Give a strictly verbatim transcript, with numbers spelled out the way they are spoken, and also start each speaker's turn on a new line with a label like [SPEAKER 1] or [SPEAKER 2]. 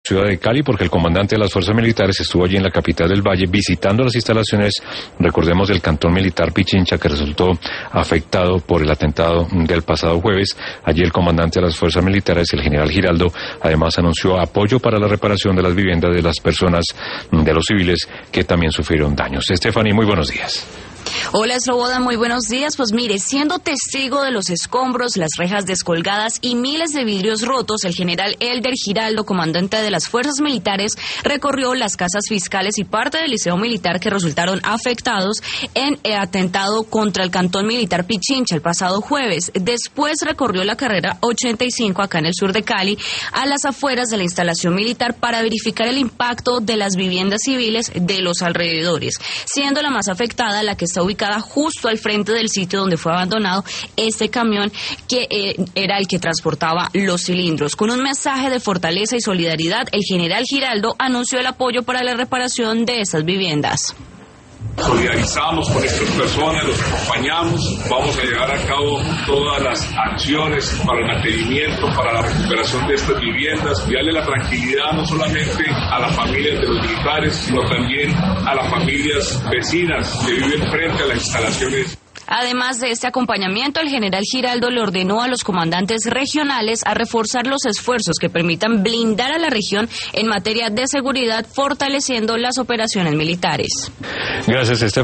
[SPEAKER 1] ciudad de Cali, porque el comandante de las fuerzas militares estuvo allí en la capital del Valle visitando las instalaciones, recordemos, del cantón militar Pichincha, que resultó afectado por el atentado del pasado jueves. Allí el comandante de las fuerzas militares, el general Giraldo, además anunció apoyo para la reparación de las viviendas de las personas, de los civiles que también sufrieron daños. Stephanie, muy buenos días.
[SPEAKER 2] Hola, Slobodan, muy buenos días. Pues mire, siendo testigo de los escombros, las rejas descolgadas y miles de vidrios rotos, el general Elder Giraldo, comandante de las fuerzas militares, recorrió las casas fiscales y parte del liceo militar que resultaron afectados en el atentado contra el cantón militar Pichincha el pasado jueves. Después recorrió la carrera ochenta y cinco acá en el sur de Cali, a las afueras de la instalación militar, para verificar el impacto de las viviendas civiles de los alrededores, siendo la más afectada la que está ubicada justo al frente del sitio donde fue abandonado este camión que eh, era el que transportaba los cilindros. Con un mensaje de fortaleza y solidaridad, el general Giraldo anunció el apoyo para la reparación de estas viviendas.
[SPEAKER 3] Solidarizamos con estas personas, los acompañamos, vamos a llevar a cabo todas las acciones para el mantenimiento, para la recuperación de estas viviendas y darle la tranquilidad no solamente a las familias de los militares, sino también a las familias vecinas que viven frente a las instalaciones.
[SPEAKER 2] Además de este acompañamiento, el general Giraldo le ordenó a los comandantes regionales a reforzar los esfuerzos que permitan blindar a la región en materia de seguridad, fortaleciendo las operaciones militares.
[SPEAKER 1] Gracias, Stephanie.